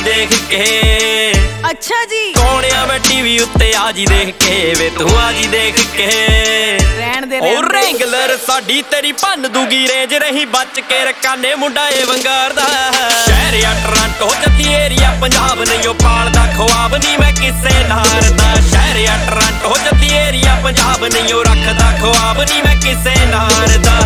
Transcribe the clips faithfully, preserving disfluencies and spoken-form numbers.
देख के। अच्छा जी कौन आ मैं टीवी उत्ते आ जी देख के वे तू आ जी देख के। रहन दे और रेंगलर साडी तेरी भन दूगी रेंज रही बच के रकाने मुंडा ए वंगार दा। शहर आ टोरंटो जद्दी एरिया पंजाब नहीं ओ पालदा ख्वाब नहीं मैं किसे नार दा। शहर आ टोरंटो जद्दी एरिया पंजाब नहीं ओ रखदा ख्वाब नहीं मैं किसे नार दा।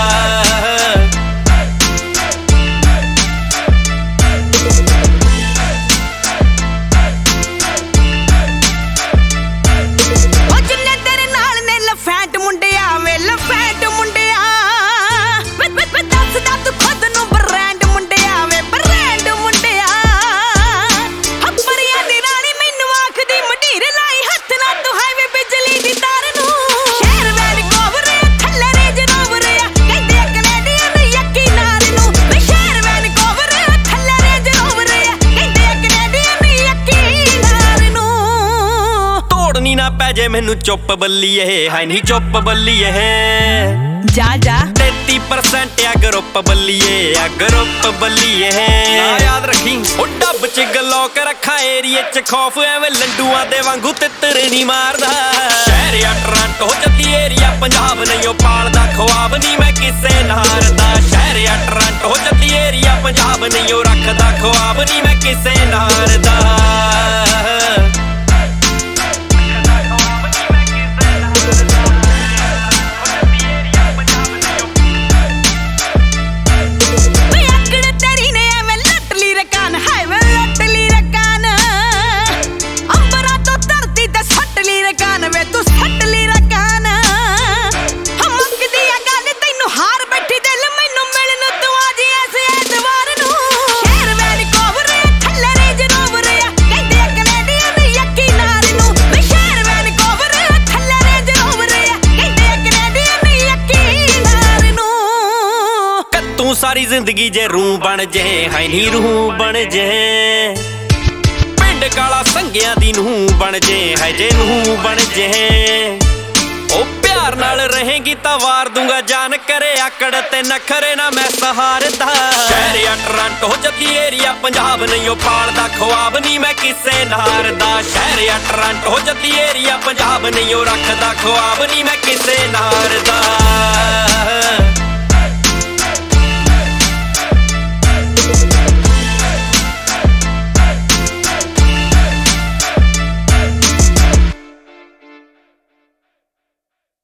पैजे मैनू चुप बल्लीए है नहीं चुप बल्लीए जा जा तैती परसेंट आ ग्रुप बल्लीए आ ग्रुप बल्लीए याद रखी ओ डब च गलौक रखा एरिए च खौफ एवें लंडुआ दे वांगू तितर नहीं मारदा। शहर आ टोरंटो जद्दी एरिया पंजाब नहीं ओ पालदा ख्वाब नहीं मैं किसे नार दा। शहर आ टोरंटो जद्दी एरिया पंजाब नहीं ओ रखदा ख्वाब नहीं मैं किसे नार दा। सारी जिंदगी जे रूह बन जे है नी रूह बन जे। पिंड काला संगिया दी नूह बन जे है जे नूह बन जे। ओ प्यार नाल रहेगी तां वार दूंगा जान करे आकड़ ते नखरे ना मैं सहारदा। शहर आ टोरंटो जद्दी एरिया पंजाब नहीं ओ पालदा ख्वाब नहीं मैं किसे नारदा। शहर आ टोरंटो जद्दी एरिया पंजाब नहीं ओ रखदा ख्वाब नहीं मैं किसे नारदा।